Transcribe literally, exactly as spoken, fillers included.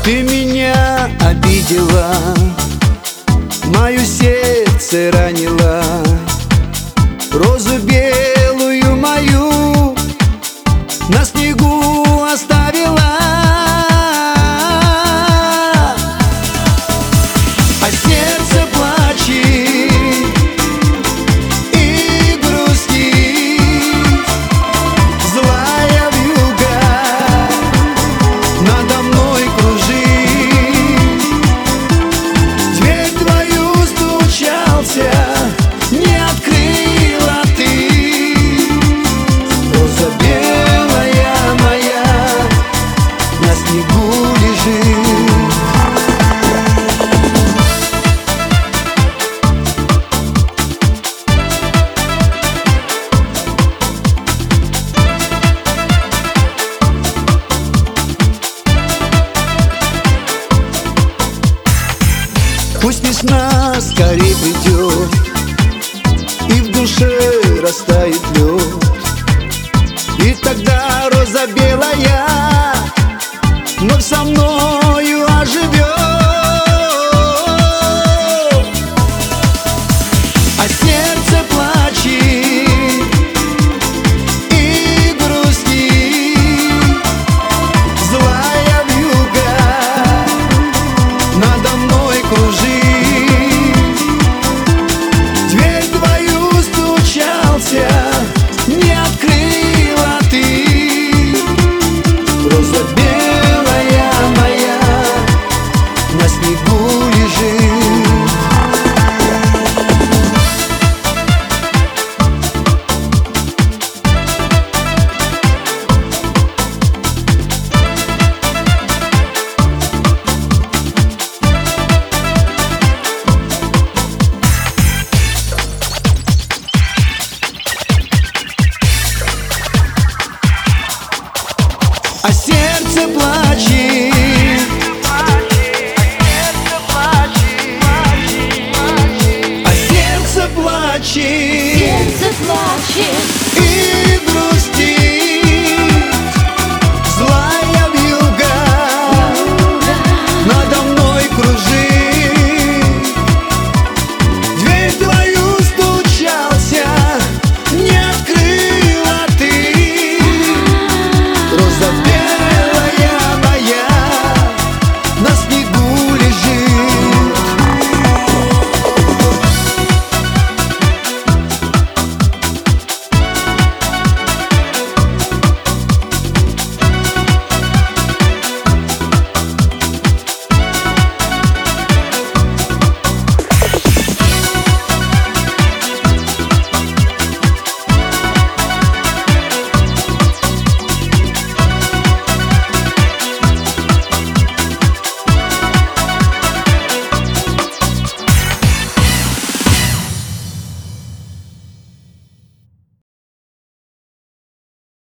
Ты меня обидела, мое сердце ранила, розу белую мою на снегу оставила. А сердце плачет и грустит, злая вьюга надо мной кружит. Дверь твою стучался, не открыла ты. Роза белая моя на снегу лежит. Пусть весна скорей придет и в душе растает лед, и тогда роза белая вновь со мной